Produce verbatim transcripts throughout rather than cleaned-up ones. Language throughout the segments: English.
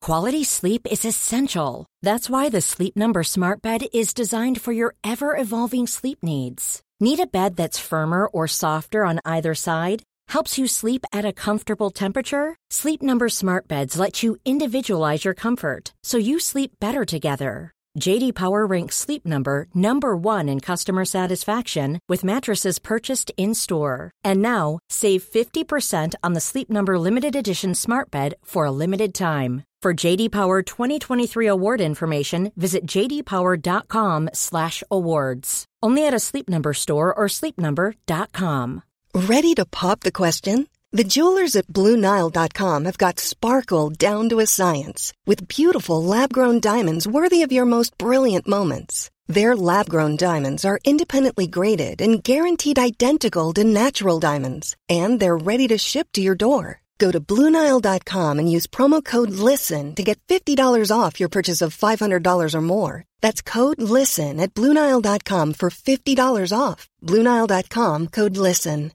Quality sleep is essential. That's why the Sleep Number Smart Bed is designed for your ever-evolving sleep needs. Need a bed that's firmer or softer on either side? Helps you sleep at a comfortable temperature? Sleep Number Smart Beds let you individualize your comfort, so you sleep better together. J D Power ranks Sleep Number number one in customer satisfaction with mattresses purchased in-store. And now, save fifty percent on the Sleep Number Limited Edition Smart Bed for a limited time. For J D Power twenty twenty-three award information, visit j d power dot com slash awards. Only at a Sleep Number store or sleep number dot com. Ready to pop the question? The jewelers at Blue Nile dot com have got sparkle down to a science with beautiful lab-grown diamonds worthy of your most brilliant moments. Their lab-grown diamonds are independently graded and guaranteed identical to natural diamonds, and they're ready to ship to your door. Go to Blue Nile dot com and use promo code LISTEN to get fifty dollars off your purchase of five hundred dollars or more. That's code LISTEN at Blue Nile dot com for fifty dollars off. Blue Nile dot com, code LISTEN.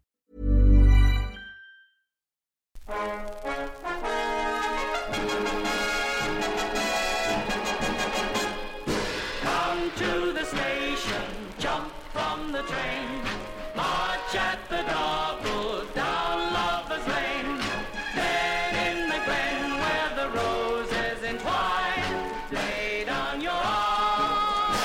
Come to the station, jump from the train, march at the double down Lover's Lane. Then in the glen where the roses entwine, lay down your arms,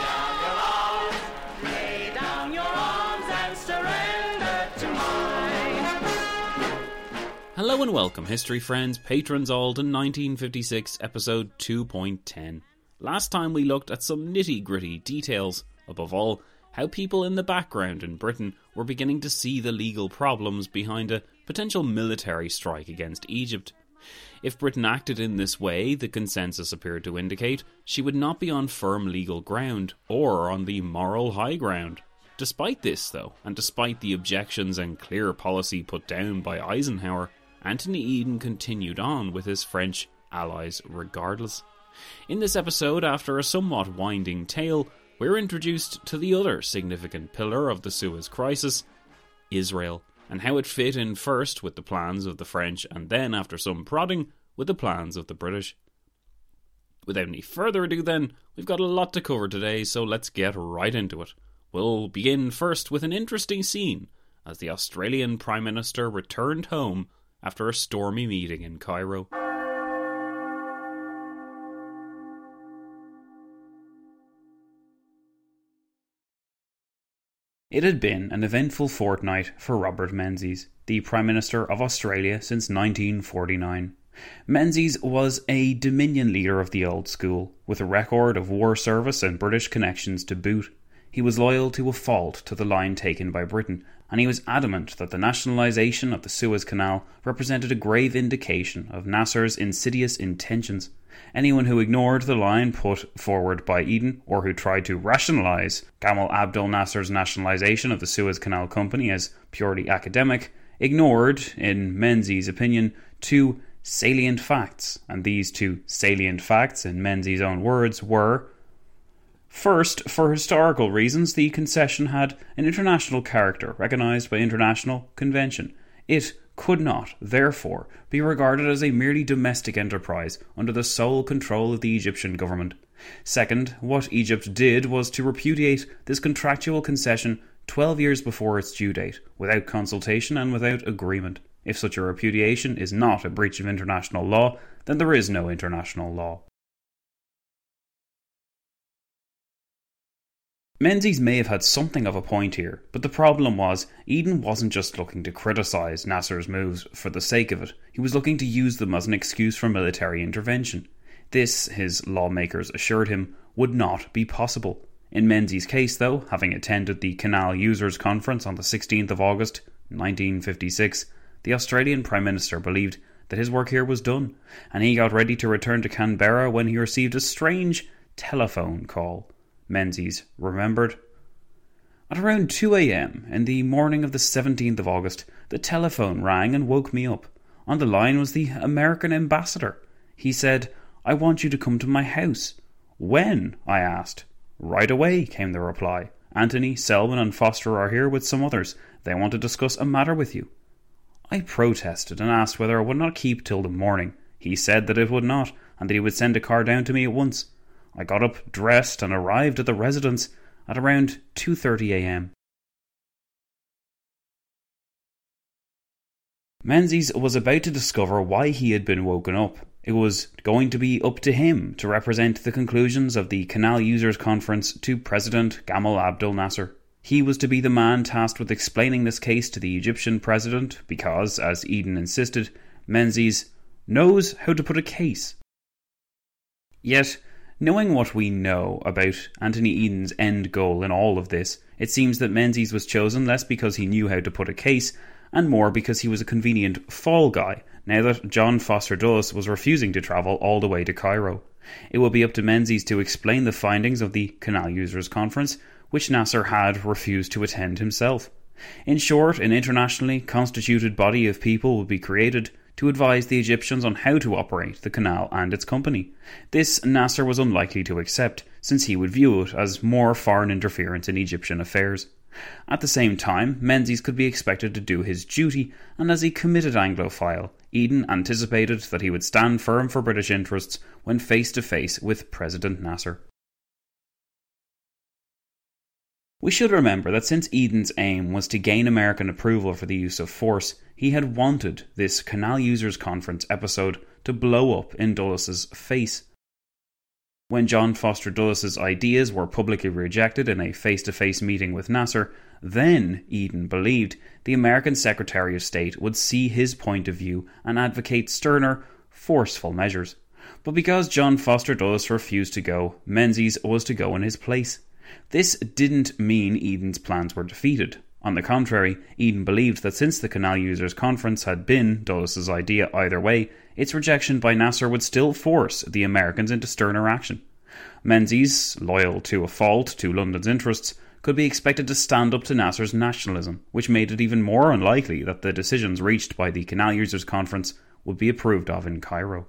lay down your arms, lay down your arms and surrender to mine. Hello and welcome, history friends, patrons Alden nineteen fifty-six, episode two point ten. Last time we looked at some nitty-gritty details, above all, how people in the background in Britain were beginning to see the legal problems behind a potential military strike against Egypt. If Britain acted in this way, the consensus appeared to indicate she would not be on firm legal ground, or on the moral high ground. Despite this, though, and despite the objections and clear policy put down by Eisenhower, Anthony Eden continued on with his French allies regardless. In this episode, after a somewhat winding tale, we're introduced to the other significant pillar of the Suez Crisis, Israel, and how it fit in first with the plans of the French and then, after some prodding, with the plans of the British. Without any further ado then, we've got a lot to cover today, so let's get right into it. We'll begin first with an interesting scene as the Australian Prime Minister returned home after a stormy meeting in Cairo. It had been an eventful fortnight for Robert Menzies, the Prime Minister of Australia since nineteen forty-nine. Menzies was a Dominion leader of the old school, with a record of war service and British connections to boot. He was loyal to a fault to the line taken by Britain, and he was adamant that the nationalisation of the Suez Canal represented a grave indication of Nasser's insidious intentions. Anyone who ignored the line put forward by Eden, or who tried to rationalise Gamal Abdel Nasser's nationalisation of the Suez Canal Company as purely academic, ignored, in Menzies' opinion, two salient facts, and these two salient facts, in Menzies' own words, were: first, for historical reasons, the concession had an international character recognised by international convention. It could not, therefore, be regarded as a merely domestic enterprise under the sole control of the Egyptian government. Second, what Egypt did was to repudiate this contractual concession twelve years before its due date, without consultation and without agreement. If such a repudiation is not a breach of international law, then there is no international law. Menzies may have had something of a point here, but the problem was Eden wasn't just looking to criticise Nasser's moves for the sake of it. He was looking to use them as an excuse for military intervention. This, his lawmakers assured him, would not be possible. In Menzies' case, though, having attended the Canal Users Conference on the sixteenth of August nineteen fifty-six, the Australian Prime Minister believed that his work here was done, and he got ready to return to Canberra when he received a strange telephone call. Menzies remembered. At around two a.m. in the morning of the seventeenth of August, the telephone rang and woke me up. On the line was the American ambassador. He said, "I want you to come to my house." "When?" I asked. "Right away," came the reply. "Anthony, Selwyn and Foster are here with some others. They want to discuss a matter with you." I protested and asked whether I would not keep till the morning. He said that it would not, and that he would send a car down to me at once. I got up, dressed, and arrived at the residence at around two thirty a m. Menzies was about to discover why he had been woken up. It was going to be up to him to represent the conclusions of the Canal Users Conference to President Gamal Abdel Nasser. He was to be the man tasked with explaining this case to the Egyptian president because, as Eden insisted, Menzies knows how to put a case. Yet, knowing what we know about Anthony Eden's end goal in all of this, it seems that Menzies was chosen less because he knew how to put a case, and more because he was a convenient fall guy, now that John Foster Dulles was refusing to travel all the way to Cairo. It will be up to Menzies to explain the findings of the Canal Users Conference, which Nasser had refused to attend himself. In short, an internationally constituted body of people would be created to advise the Egyptians on how to operate the canal and its company. This Nasser was unlikely to accept, since he would view it as more foreign interference in Egyptian affairs. At the same time, Menzies could be expected to do his duty, and as a committed Anglophile, Eden anticipated that he would stand firm for British interests when face to face with President Nasser. We should remember that since Eden's aim was to gain American approval for the use of force, he had wanted this Canal Users Conference episode to blow up in Dulles's face. When John Foster Dulles's ideas were publicly rejected in a face-to-face meeting with Nasser, then Eden believed the American Secretary of State would see his point of view and advocate sterner, forceful measures. But because John Foster Dulles refused to go, Menzies was to go in his place. This didn't mean Eden's plans were defeated. On the contrary, Eden believed that since the Canal Users Conference had been Dulles's idea either way, its rejection by Nasser would still force the Americans into sterner action. Menzies, loyal to a fault to London's interests, could be expected to stand up to Nasser's nationalism, which made it even more unlikely that the decisions reached by the Canal Users Conference would be approved of in Cairo.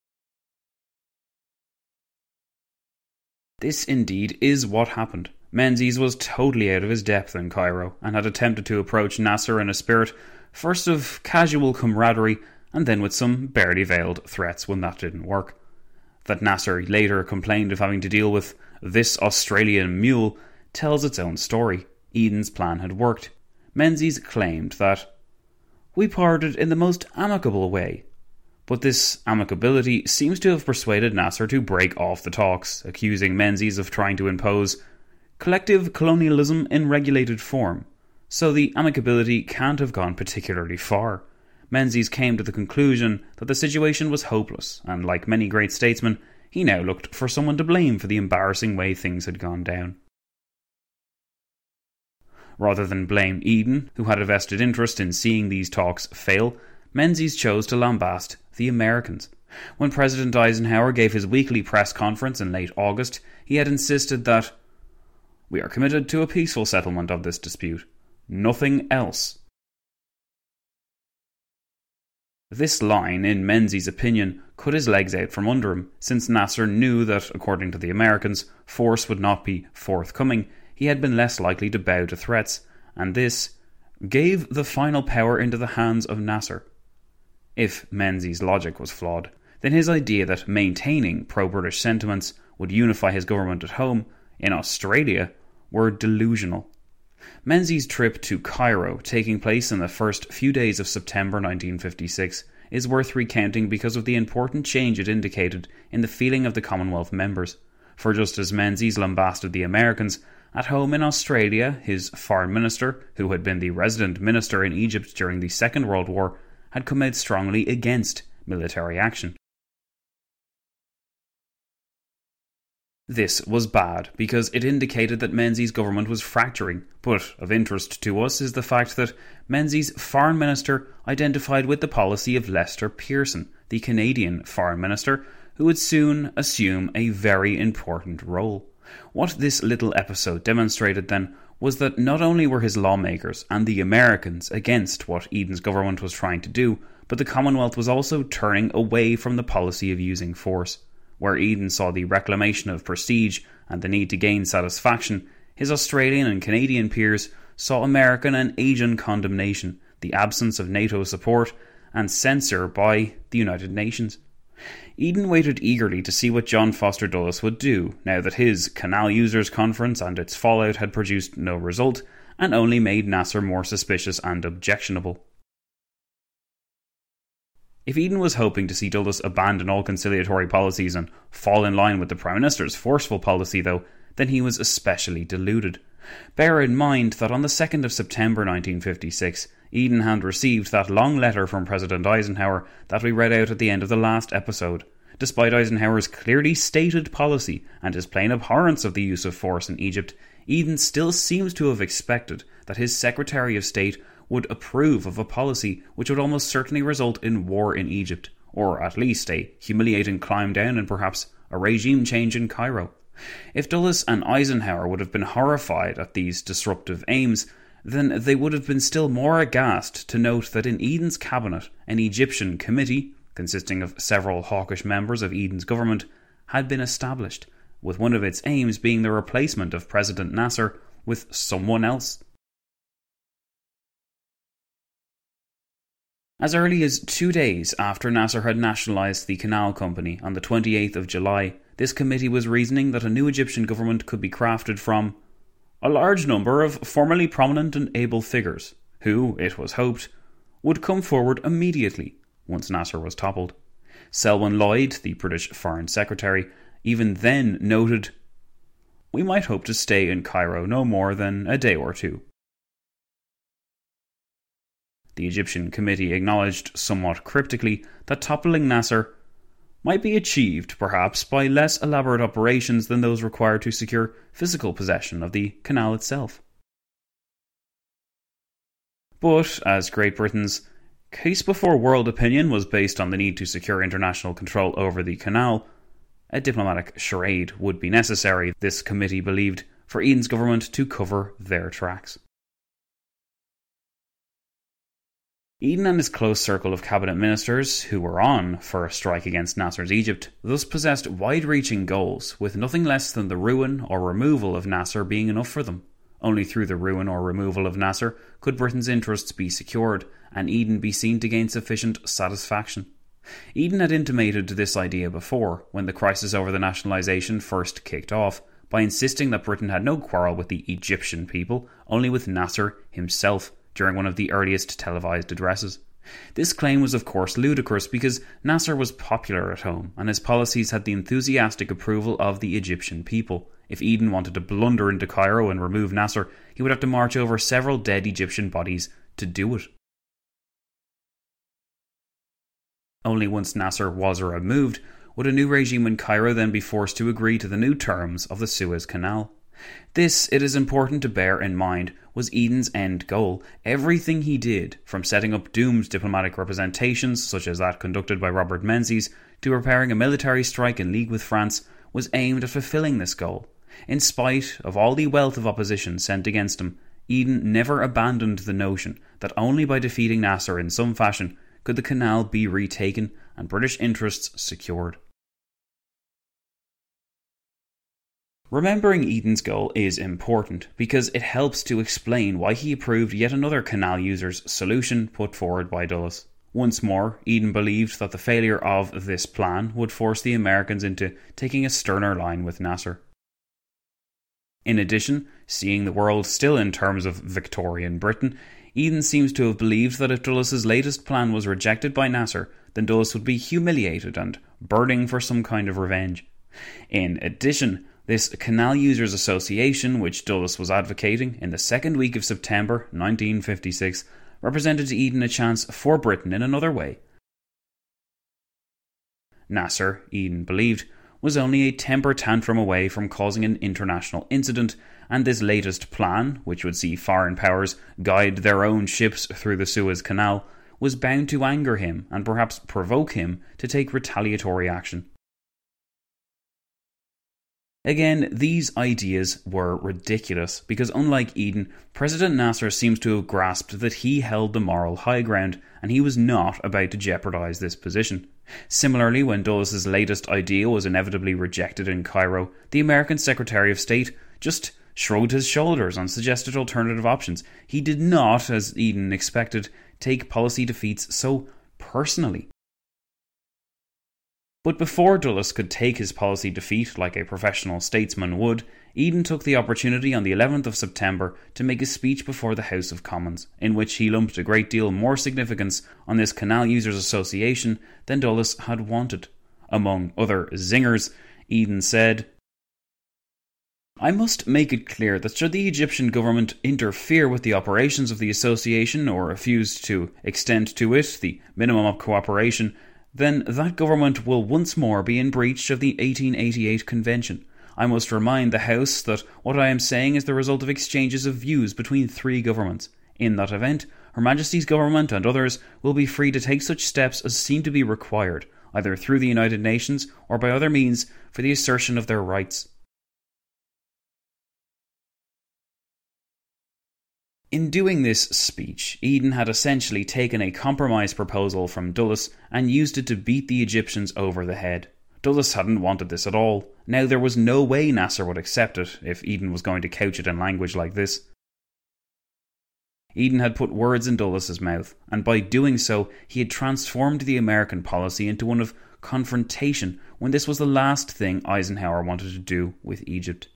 This indeed is what happened. Menzies was totally out of his depth in Cairo and had attempted to approach Nasser in a spirit first of casual camaraderie and then with some barely veiled threats when that didn't work. That Nasser later complained of having to deal with this Australian mule tells its own story. Eden's plan had worked. Menzies claimed that "we parted in the most amicable way," but this amicability seems to have persuaded Nasser to break off the talks, accusing Menzies of trying to impose collective colonialism in regulated form. So the amicability can't have gone particularly far. Menzies came to the conclusion that the situation was hopeless, and like many great statesmen, he now looked for someone to blame for the embarrassing way things had gone down. Rather than blame Eden, who had a vested interest in seeing these talks fail, Menzies chose to lambast the Americans. When President Eisenhower gave his weekly press conference in late August, he had insisted that "we are committed to a peaceful settlement of this dispute. Nothing else." This line, in Menzies' opinion, cut his legs out from under him, since Nasser knew that, according to the Americans, force would not be forthcoming. He had been less likely to bow to threats, and this gave the final power into the hands of Nasser. If Menzies' logic was flawed, then his idea that maintaining pro-British sentiments would unify his government at home, in Australia, were delusional. Menzies' trip to Cairo, taking place in the first few days of September nineteen fifty-six, is worth recounting because of the important change it indicated in the feeling of the Commonwealth members. For just as Menzies lambasted the Americans, at home in Australia, his foreign minister, who had been the resident minister in Egypt during the Second World War, had come out strongly against military action. This was bad because it indicated that Menzies' government was fracturing, but of interest to us is the fact that Menzies' foreign minister identified with the policy of Lester Pearson, the Canadian foreign minister, who would soon assume a very important role. What this little episode demonstrated then was that not only were his lawmakers and the Americans against what Eden's government was trying to do, but the Commonwealth was also turning away from the policy of using force. Where Eden saw the reclamation of prestige and the need to gain satisfaction, his Australian and Canadian peers saw American and Asian condemnation, the absence of NATO support, and censure by the United Nations. Eden waited eagerly to see what John Foster Dulles would do, now that his Canal Users Conference and its fallout had produced no result, and only made Nasser more suspicious and objectionable. If Eden was hoping to see Dulles abandon all conciliatory policies and fall in line with the Prime Minister's forceful policy, though, then he was especially deluded. Bear in mind that on the second of September nineteen fifty-six, Eden had received that long letter from President Eisenhower that we read out at the end of the last episode. Despite Eisenhower's clearly stated policy and his plain abhorrence of the use of force in Egypt, Eden still seems to have expected that his Secretary of State would approve of a policy which would almost certainly result in war in Egypt, or at least a humiliating climb down and perhaps a regime change in Cairo. If Dulles and Eisenhower would have been horrified at these disruptive aims, then they would have been still more aghast to note that in Eden's cabinet, an Egyptian committee, consisting of several hawkish members of Eden's government, had been established, with one of its aims being the replacement of President Nasser with someone else. As early as two days after Nasser had nationalised the Canal Company on the twenty-eighth of July, this committee was reasoning that a new Egyptian government could be crafted from a large number of formerly prominent and able figures, who, it was hoped, would come forward immediately once Nasser was toppled. Selwyn Lloyd, the British Foreign Secretary, even then noted, "We might hope to stay in Cairo no more than a day or two." The Egyptian committee acknowledged somewhat cryptically that toppling Nasser might be achieved, perhaps, by less elaborate operations than those required to secure physical possession of the canal itself. But, as Great Britain's case before world opinion was based on the need to secure international control over the canal, a diplomatic charade would be necessary, this committee believed, for Eden's government to cover their tracks. Eden and his close circle of cabinet ministers, who were on for a strike against Nasser's Egypt, thus possessed wide-reaching goals, with nothing less than the ruin or removal of Nasser being enough for them. Only through the ruin or removal of Nasser could Britain's interests be secured, and Eden be seen to gain sufficient satisfaction. Eden had intimated this idea before, when the crisis over the nationalisation first kicked off, by insisting that Britain had no quarrel with the Egyptian people, only with Nasser himself, during one of the earliest televised addresses. This claim was of course ludicrous because Nasser was popular at home and his policies had the enthusiastic approval of the Egyptian people. If Eden wanted to blunder into Cairo and remove Nasser, he would have to march over several dead Egyptian bodies to do it. Only once Nasser was removed would a new regime in Cairo then be forced to agree to the new terms of the Suez Canal. This, it is important to bear in mind, was Eden's end goal. Everything he did, from setting up doomed diplomatic representations, such as that conducted by Robert Menzies, to preparing a military strike in league with France, was aimed at fulfilling this goal. In spite of all the wealth of opposition sent against him, Eden never abandoned the notion that only by defeating Nasser in some fashion could the canal be retaken and British interests secured. Remembering Eden's goal is important because it helps to explain why he approved yet another canal user's solution put forward by Dulles. Once more, Eden believed that the failure of this plan would force the Americans into taking a sterner line with Nasser. In addition, seeing the world still in terms of Victorian Britain, Eden seems to have believed that if Dulles' latest plan was rejected by Nasser, then Dulles would be humiliated and burning for some kind of revenge. In addition, this Canal Users Association, which Dulles was advocating in the second week of September nineteen fifty-six, represented to Eden a chance for Britain in another way. Nasser, Eden believed, was only a temper tantrum away from causing an international incident, and this latest plan, which would see foreign powers guide their own ships through the Suez Canal, was bound to anger him and perhaps provoke him to take retaliatory action. Again, these ideas were ridiculous because, unlike Eden, President Nasser seems to have grasped that he held the moral high ground and he was not about to jeopardise this position. Similarly, when Dulles' latest idea was inevitably rejected in Cairo, the American Secretary of State just shrugged his shoulders and suggested alternative options. He did not, as Eden expected, take policy defeats so personally. But before Dulles could take his policy defeat like a professional statesman would, Eden took the opportunity on the eleventh of September to make a speech before the House of Commons, in which he lumped a great deal more significance on this Canal Users Association than Dulles had wanted. Among other zingers, Eden said, "I must make it clear that should the Egyptian government interfere with the operations of the association or refuse to extend to it the minimum of cooperation, then that government will once more be in breach of the eighteen eighty-eight Convention. I must remind the House that what I am saying is the result of exchanges of views between three governments. In that event, Her Majesty's government and others will be free to take such steps as seem to be required, either through the United Nations or by other means, for the assertion of their rights." In doing this speech, Eden had essentially taken a compromise proposal from Dulles and used it to beat the Egyptians over the head. Dulles hadn't wanted this at all. Now there was no way Nasser would accept it if Eden was going to couch it in language like this. Eden had put words in Dulles's mouth, and by doing so, he had transformed the American policy into one of confrontation when this was the last thing Eisenhower wanted to do with Egypt.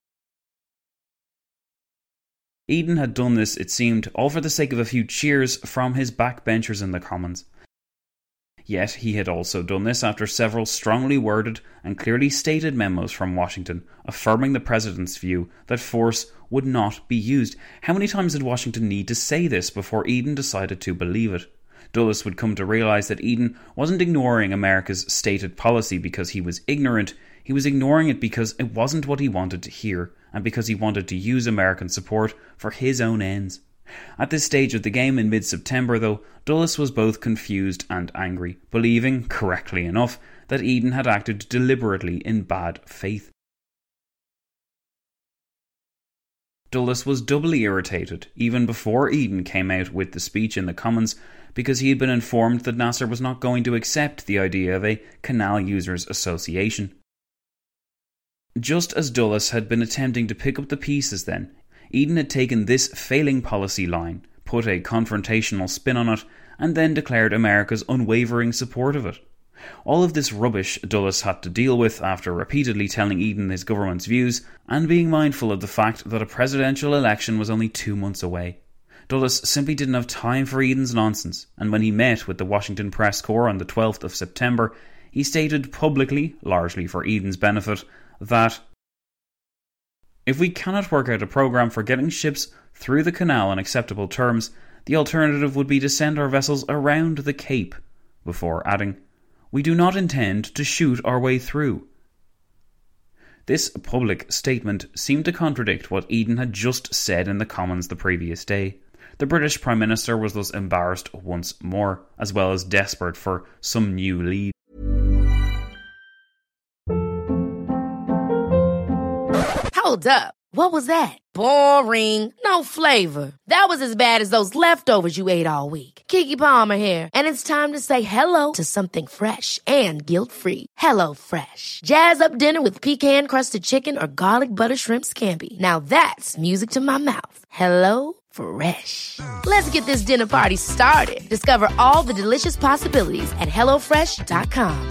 Eden had done this, it seemed, all for the sake of a few cheers from his backbenchers in the Commons. Yet he had also done this after several strongly worded and clearly stated memos from Washington affirming the President's view that force would not be used. How many times did Washington need to say this before Eden decided to believe it? Dulles would come to realise that Eden wasn't ignoring America's stated policy because he was ignorant. He was ignoring it because it wasn't what he wanted to hear, and because he wanted to use American support for his own ends. At this stage of the game in mid-September, though, Dulles was both confused and angry, believing, correctly enough, that Eden had acted deliberately in bad faith. Dulles was doubly irritated, even before Eden came out with the speech in the Commons, because he had been informed that Nasser was not going to accept the idea of a Canal Users Association. Just as Dulles had been attempting to pick up the pieces then, Eden had taken this failing policy line, put a confrontational spin on it, and then declared America's unwavering support of it. All of this rubbish Dulles had to deal with after repeatedly telling Eden his government's views, and being mindful of the fact that a presidential election was only two months away. Dulles simply didn't have time for Eden's nonsense, and when he met with the Washington Press Corps on the twelfth of September, he stated publicly, largely for Eden's benefit, that if we cannot work out a programme for getting ships through the canal on acceptable terms, the alternative would be to send our vessels around the Cape, before adding, "We do not intend to shoot our way through." This public statement seemed to contradict what Eden had just said in the Commons the previous day. The British Prime Minister was thus embarrassed once more, as well as desperate for some new lead. Hold up. What was that? Boring. No flavor. That was as bad as those leftovers you ate all week. Keke Palmer here, and it's time to say hello to something fresh and guilt-free. Hello Fresh. Jazz up dinner with pecan-crusted chicken or garlic butter shrimp scampi. Now that's music to my mouth. Hello Fresh. Let's get this dinner party started. Discover all the delicious possibilities at hello fresh dot com.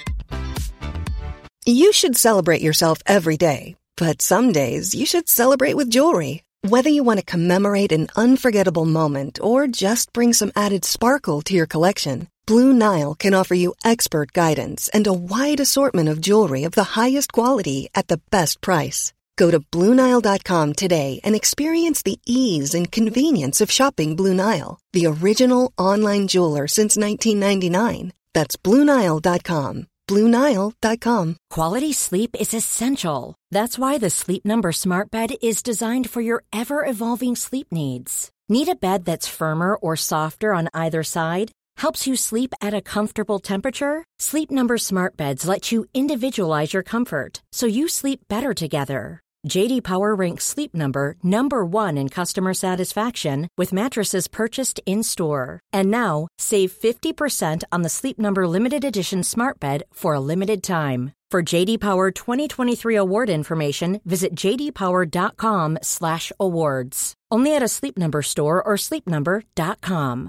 You should celebrate yourself every day. But some days, you should celebrate with jewelry. Whether you want to commemorate an unforgettable moment or just bring some added sparkle to your collection, Blue Nile can offer you expert guidance and a wide assortment of jewelry of the highest quality at the best price. Go to Blue Nile dot com today and experience the ease and convenience of shopping Blue Nile, the original online jeweler since nineteen ninety-nine. That's Blue Nile dot com. Blue Nile dot com. Quality sleep is essential. That's why the Sleep Number Smart Bed is designed for your ever-evolving sleep needs. Need a bed that's firmer or softer on either side? Helps you sleep at a comfortable temperature? Sleep Number Smart Beds let you individualize your comfort, so you sleep better together. J D Power ranks Sleep Number number one in customer satisfaction with mattresses purchased in-store. And now, save fifty percent on the Sleep Number Limited Edition Smart Bed for a limited time. For J D Power twenty twenty-three award information, visit j d power dot com slash awards. Only at a Sleep Number store or sleep number dot com.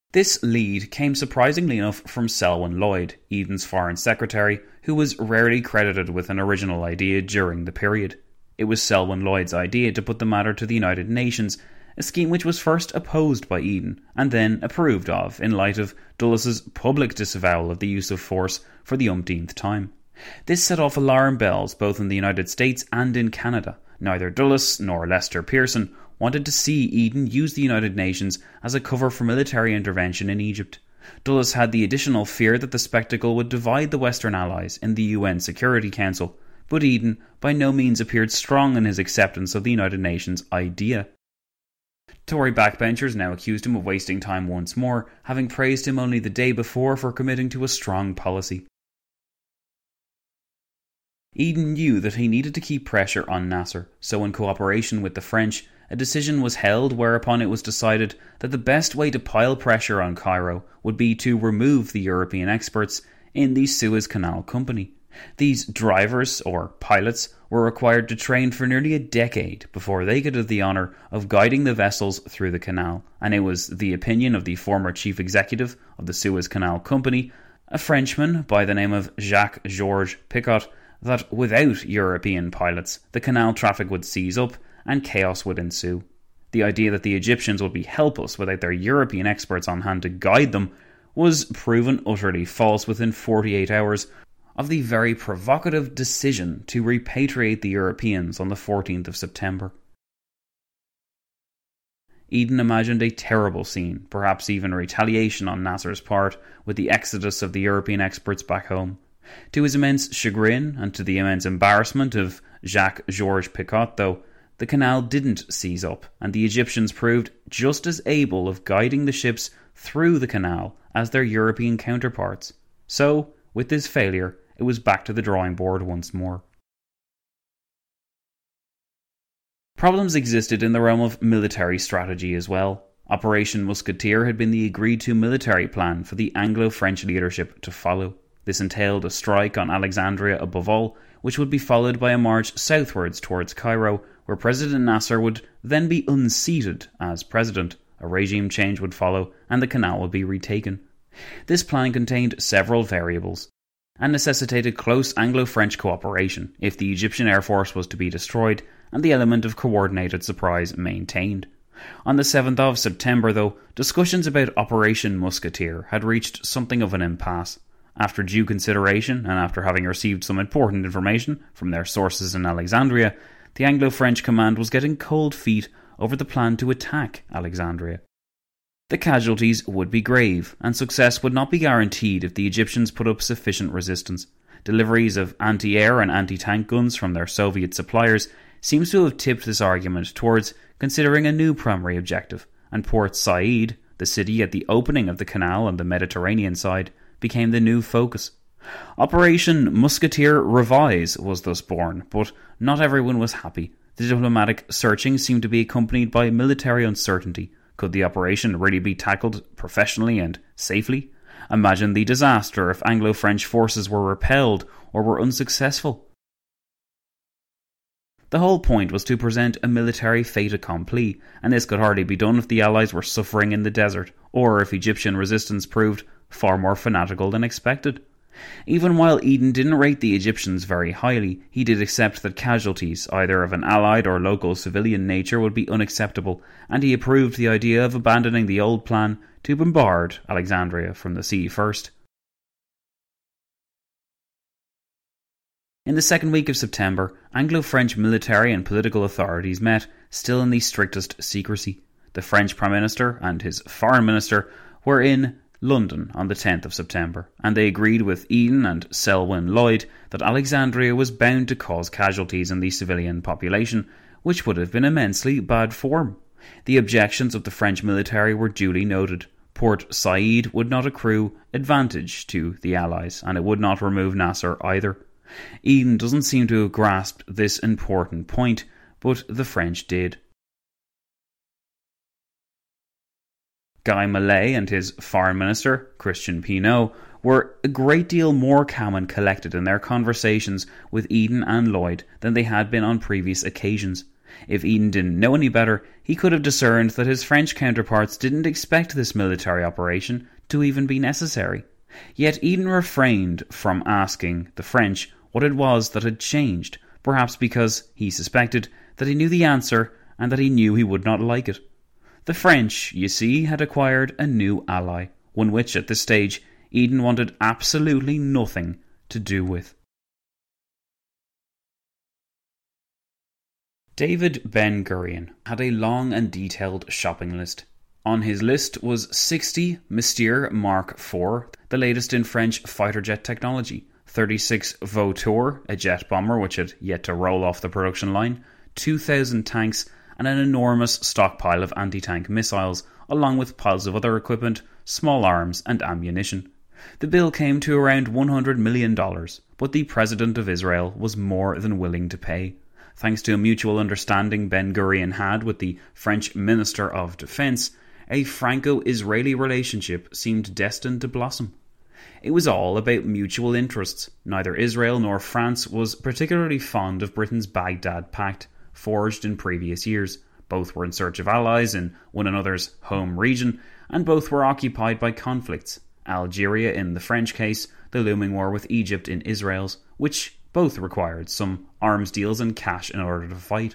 This lead came surprisingly enough from Selwyn Lloyd, Eden's foreign secretary, who was rarely credited with an original idea during the period. It was Selwyn Lloyd's idea to put the matter to the United Nations, a scheme which was first opposed by Eden and then approved of in light of Dulles' public disavowal of the use of force for the umpteenth time. This set off alarm bells both in the United States and in Canada. Neither Dulles nor Lester Pearson wanted to see Eden use the United Nations as a cover for military intervention in Egypt. Dulles had the additional fear that the spectacle would divide the Western Allies in the U N Security Council, but Eden by no means appeared strong in his acceptance of the United Nations idea. Tory backbenchers now accused him of wasting time once more, having praised him only the day before for committing to a strong policy. Eden knew that he needed to keep pressure on Nasser, so in cooperation with the French, a decision was held whereupon it was decided that the best way to pile pressure on Cairo would be to remove the European experts in the Suez Canal Company. These drivers, or pilots, were required to train for nearly a decade before they could have the honour of guiding the vessels through the canal, and it was the opinion of the former chief executive of the Suez Canal Company, a Frenchman by the name of Jacques-Georges Picot, that without European pilots, the canal traffic would seize up and chaos would ensue. The idea that the Egyptians would be helpless without their European experts on hand to guide them was proven utterly false within forty-eight hours of the very provocative decision to repatriate the Europeans on the fourteenth of September. Eden imagined a terrible scene, perhaps even retaliation on Nasser's part, with the exodus of the European experts back home. To his immense chagrin, and to the immense embarrassment of Jacques-Georges Picot, though, the canal didn't seize up, and the Egyptians proved just as able of guiding the ships through the canal as their European counterparts. So, with this failure, it was back to the drawing board once more. Problems existed in the realm of military strategy as well. Operation Musketeer had been the agreed-to military plan for the Anglo-French leadership to follow. This entailed a strike on Alexandria above all, which would be followed by a march southwards towards Cairo, where President Nasser would then be unseated as president. A regime change would follow, and the canal would be retaken. This plan contained several variables, and necessitated close Anglo-French cooperation if the Egyptian Air Force was to be destroyed, and the element of coordinated surprise maintained. On the seventh of September, though, discussions about Operation Musketeer had reached something of an impasse. After due consideration, and after having received some important information from their sources in Alexandria, the Anglo-French command was getting cold feet over the plan to attack Alexandria. The casualties would be grave, and success would not be guaranteed if the Egyptians put up sufficient resistance. Deliveries of anti-air and anti-tank guns from their Soviet suppliers seems to have tipped this argument towards considering a new primary objective, and Port Said, the city at the opening of the canal on the Mediterranean side, became the new focus. Operation Musketeer Revise was thus born, but not everyone was happy. The diplomatic searching seemed to be accompanied by military uncertainty. Could the operation really be tackled professionally and safely? Imagine the disaster if Anglo-French forces were repelled or were unsuccessful. The whole point was to present a military fait accompli, and this could hardly be done if the Allies were suffering in the desert, or if Egyptian resistance proved far more fanatical than expected. Even while Eden didn't rate the Egyptians very highly, he did accept that casualties, either of an allied or local civilian nature, would be unacceptable, and he approved the idea of abandoning the old plan to bombard Alexandria from the sea first. In the second week of September, Anglo-French military and political authorities met, still in the strictest secrecy. The French Prime Minister and his Foreign Minister were in London on the tenth of September, and they agreed with Eden and Selwyn Lloyd that Alexandria was bound to cause casualties in the civilian population, which would have been immensely bad form. The objections of the French military were duly noted. Port Said would not accrue advantage to the Allies, and it would not remove Nasser either. Eden doesn't seem to have grasped this important point, but the French did. Guy Millet and his foreign minister, Christian Pineau, were a great deal more calm and collected in their conversations with Eden and Lloyd than they had been on previous occasions. If Eden didn't know any better, he could have discerned that his French counterparts didn't expect this military operation to even be necessary. Yet Eden refrained from asking the French what it was that had changed, perhaps because he suspected that he knew the answer and that he knew he would not like it. The French, you see, had acquired a new ally, one which, at this stage, Eden wanted absolutely nothing to do with. David Ben-Gurion had a long and detailed shopping list. On his list was sixty Mystère Mark four, the latest in French fighter jet technology, thirty-six Vautour, a jet bomber which had yet to roll off the production line, two thousand tanks, and an enormous stockpile of anti-tank missiles, along with piles of other equipment, small arms and ammunition. The bill came to around one hundred million dollars, but the President of Israel was more than willing to pay. Thanks to a mutual understanding Ben-Gurion had with the French Minister of Defense, a Franco-Israeli relationship seemed destined to blossom. It was all about mutual interests. Neither Israel nor France was particularly fond of Britain's Baghdad Pact, forged in previous years. Both were in search of allies in one another's home region, and both were occupied by conflicts. Algeria in the French case, the looming war with Egypt in Israel's, which both required some arms deals and cash in order to fight.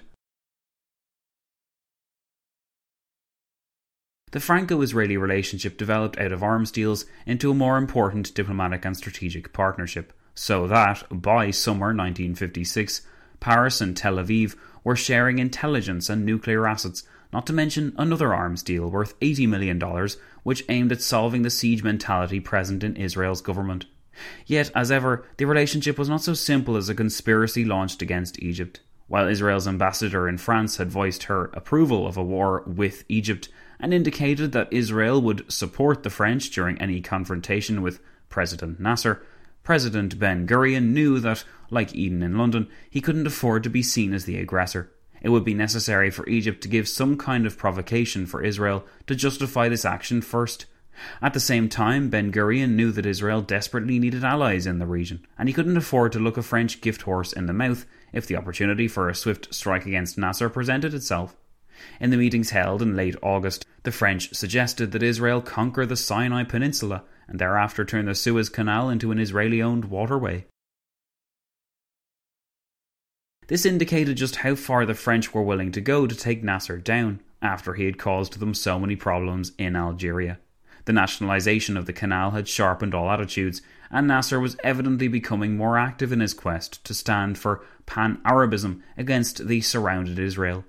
The Franco-Israeli relationship developed out of arms deals into a more important diplomatic and strategic partnership, so that, by summer nineteen fifty-six, Paris and Tel Aviv were sharing intelligence and nuclear assets, not to mention another arms deal worth eighty million dollars, which aimed at solving the siege mentality present in Israel's government. Yet, as ever, the relationship was not so simple as a conspiracy launched against Egypt. While Israel's ambassador in France had voiced her approval of a war with Egypt and indicated that Israel would support the French during any confrontation with President Nasser, President Ben-Gurion knew that, like Eden in London, he couldn't afford to be seen as the aggressor. It would be necessary for Egypt to give some kind of provocation for Israel to justify this action first. At the same time, Ben-Gurion knew that Israel desperately needed allies in the region, and he couldn't afford to look a French gift horse in the mouth if the opportunity for a swift strike against Nasser presented itself. In the meetings held in late August, the French suggested that Israel conquer the Sinai Peninsula and thereafter turn the Suez Canal into an Israeli-owned waterway. This indicated just how far the French were willing to go to take Nasser down, after he had caused them so many problems in Algeria. The nationalisation of the canal had sharpened all attitudes, and Nasser was evidently becoming more active in his quest to stand for pan-Arabism against the surrounded Israel.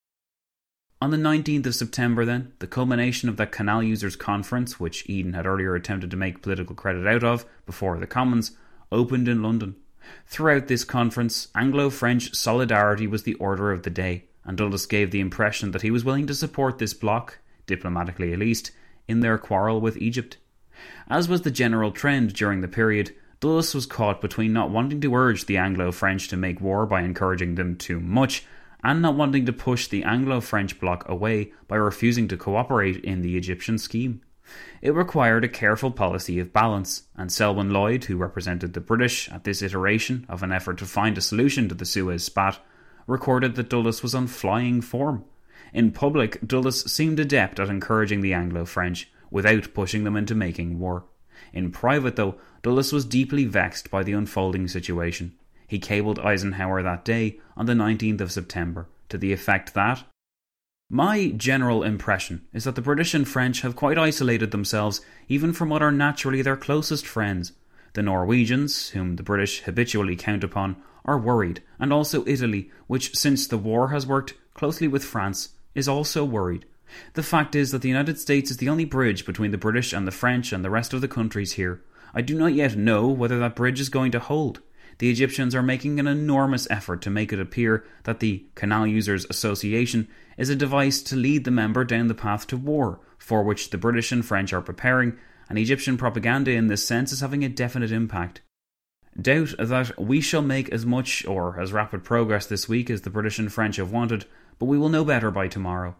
On the nineteenth of September then, the culmination of that Canal Users Conference, which Eden had earlier attempted to make political credit out of before the Commons, opened in London. Throughout this conference, Anglo-French solidarity was the order of the day, and Dulles gave the impression that he was willing to support this bloc, diplomatically at least, in their quarrel with Egypt. As was the general trend during the period, Dulles was caught between not wanting to urge the Anglo-French to make war by encouraging them too much, and not wanting to push the Anglo-French bloc away by refusing to cooperate in the Egyptian scheme. It required a careful policy of balance, and Selwyn Lloyd, who represented the British at this iteration of an effort to find a solution to the Suez spat, recorded that Dulles was on flying form. In public, Dulles seemed adept at encouraging the Anglo-French, without pushing them into making war. In private, though, Dulles was deeply vexed by the unfolding situation. He cabled Eisenhower that day, on the nineteenth of September, to the effect that, "My general impression is that the British and French have quite isolated themselves even from what are naturally their closest friends. The Norwegians, whom the British habitually count upon, are worried, and also Italy, which since the war has worked closely with France, is also worried. The fact is that the United States is the only bridge between the British and the French and the rest of the countries here. I do not yet know whether that bridge is going to hold. The Egyptians are making an enormous effort to make it appear that the Canal Users Association is a device to lead the member down the path to war, for which the British and French are preparing, and Egyptian propaganda in this sense is having a definite impact. Doubt that we shall make as much or as rapid progress this week as the British and French have wanted, but we will know better by tomorrow."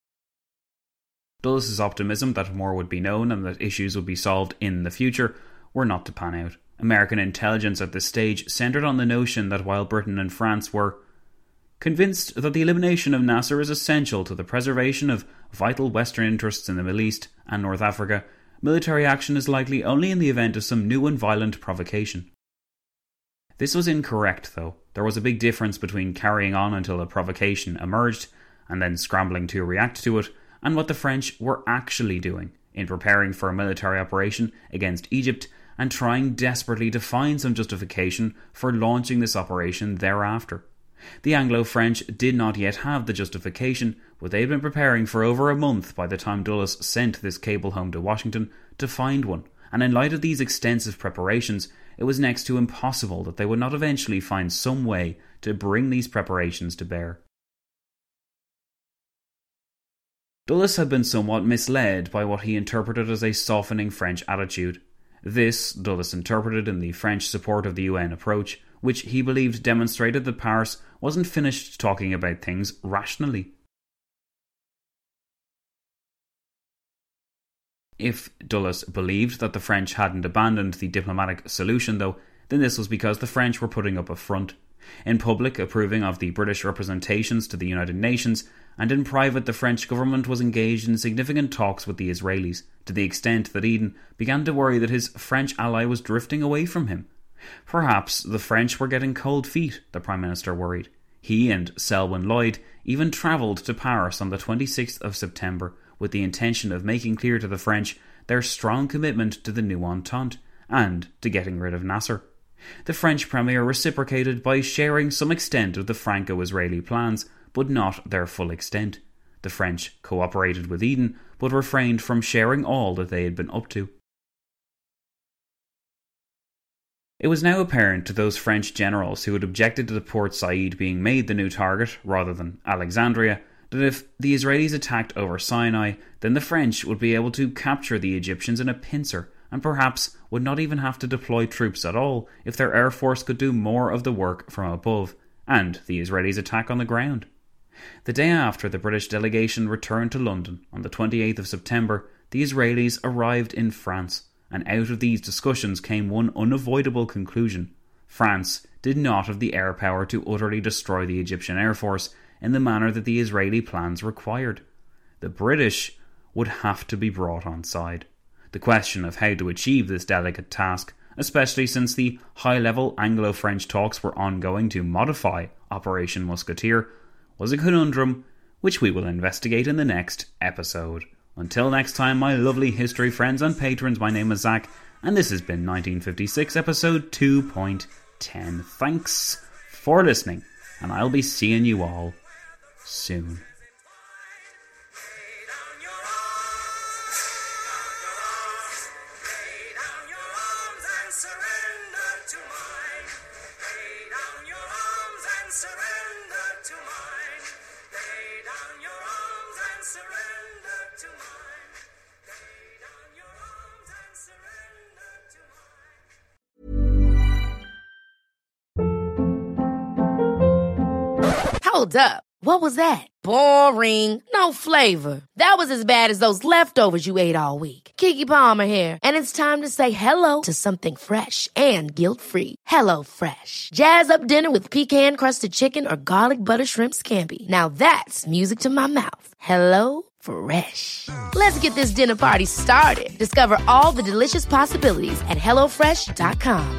Dulles' optimism that more would be known and that issues would be solved in the future were not to pan out. American intelligence at this stage centred on the notion that while Britain and France were convinced that the elimination of Nasser is essential to the preservation of vital Western interests in the Middle East and North Africa, military action is likely only in the event of some new and violent provocation. This was incorrect, though. There was a big difference between carrying on until a provocation emerged and then scrambling to react to it, and what the French were actually doing in preparing for a military operation against Egypt and trying desperately to find some justification for launching this operation thereafter. The Anglo-French did not yet have the justification, but they had been preparing for over a month by the time Dulles sent this cable home to Washington to find one, and in light of these extensive preparations, it was next to impossible that they would not eventually find some way to bring these preparations to bear. Dulles had been somewhat misled by what he interpreted as a softening French attitude. This, Dulles interpreted in the French support of the U N approach, which he believed demonstrated that Paris wasn't finished talking about things rationally. If Dulles believed that the French hadn't abandoned the diplomatic solution, though, then this was because the French were putting up a front. In public, approving of the British representations to the United Nations, and in private the French government was engaged in significant talks with the Israelis, to the extent that Eden began to worry that his French ally was drifting away from him. Perhaps the French were getting cold feet, the Prime Minister worried. He and Selwyn Lloyd even travelled to Paris on the twenty-sixth of September with the intention of making clear to the French their strong commitment to the new Entente and to getting rid of Nasser. The French Premier reciprocated by sharing some extent of the Franco-Israeli plans, but not their full extent. The French cooperated with Eden, but refrained from sharing all that they had been up to. It was now apparent to those French generals who had objected to the Port Said being made the new target rather than Alexandria, that if the Israelis attacked over Sinai, then the French would be able to capture the Egyptians in a pincer, and perhaps would not even have to deploy troops at all if their air force could do more of the work from above, and the Israelis attack on the ground. The day after the British delegation returned to London, on the twenty-eighth of September, the Israelis arrived in France, and out of these discussions came one unavoidable conclusion. France did not have the air power to utterly destroy the Egyptian air force in the manner that the Israeli plans required. The British would have to be brought on side. The question of how to achieve this delicate task, especially since the high-level Anglo-French talks were ongoing to modify Operation Musketeer, was a conundrum which we will investigate in the next episode. Until next time, my lovely history friends and patrons, my name is Zach, and this has been nineteen fifty-six episode two point ten. Thanks for listening, and I'll be seeing you all soon. Hold up. What was that? Boring. No flavor. That was as bad as those leftovers you ate all week. Keke Palmer here, and it's time to say hello to something fresh and guilt-free. Hello Fresh. Jazz up dinner with pecan-crusted chicken or garlic butter shrimp scampi. Now that's music to my mouth. Hello Fresh. Let's get this dinner party started. Discover all the delicious possibilities at hello fresh dot com.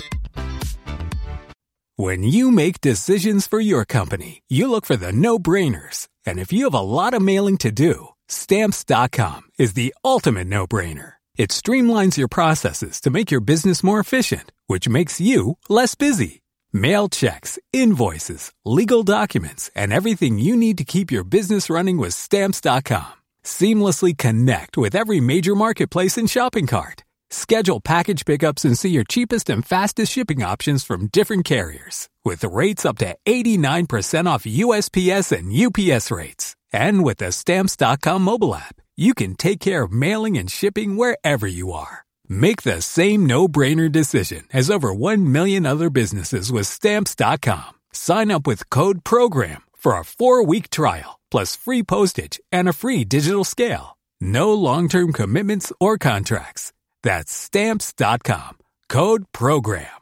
When you make decisions for your company, you look for the no-brainers. And if you have a lot of mailing to do, Stamps dot com is the ultimate no-brainer. It streamlines your processes to make your business more efficient, which makes you less busy. Mail checks, invoices, legal documents, and everything you need to keep your business running with Stamps dot com. Seamlessly connect with every major marketplace and shopping cart. Schedule package pickups and see your cheapest and fastest shipping options from different carriers, with rates up to eighty-nine percent off U S P S and U P S rates. And with the Stamps dot com mobile app, you can take care of mailing and shipping wherever you are. Make the same no-brainer decision as over one million other businesses with Stamps dot com. Sign up with code PROGRAM for a four-week trial, plus free postage and a free digital scale. No long-term commitments or contracts. That's Stamps dot com. Code PROGRAM.